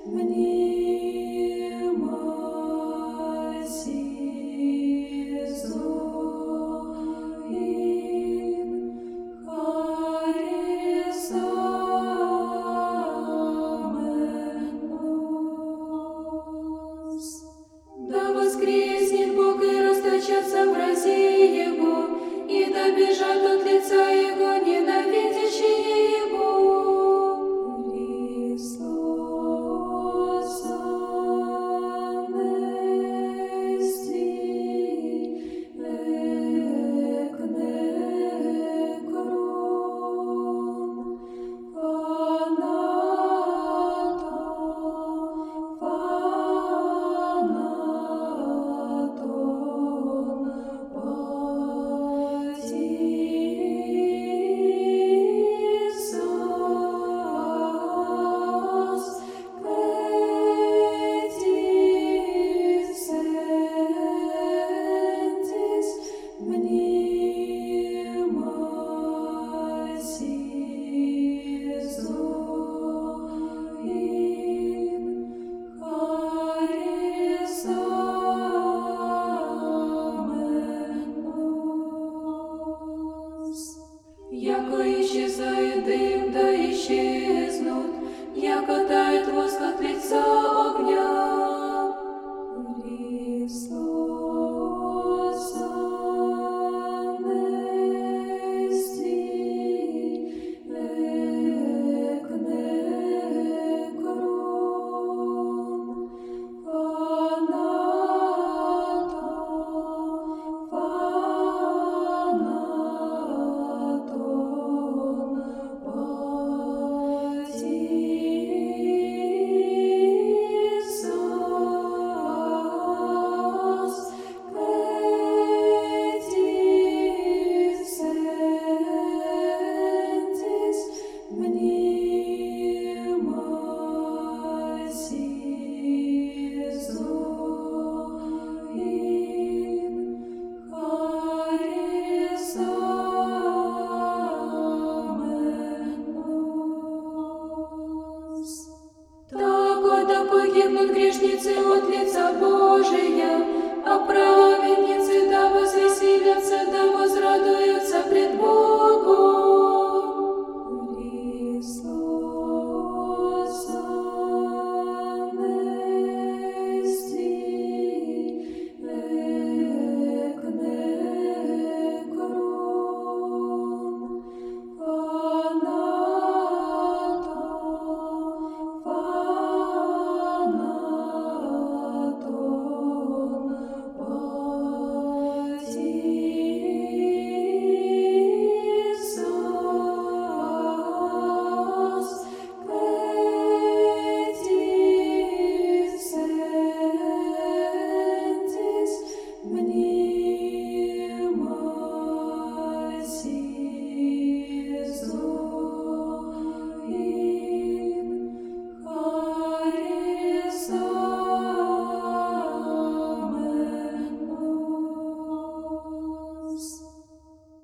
Да воскреснет Бог и расточатся врази Его, и да бежат от лица Его ненавидящие Его. Христос анести экнекрон, Яко исчезает дым, да исчезнут, яко тает воск от лица огня. Христос анести экнекрон, погибнут грешницы от лица Божия, а праведницы да возвеселятся, да возрадуются пред Богом. Христос анести экнекрон, Мне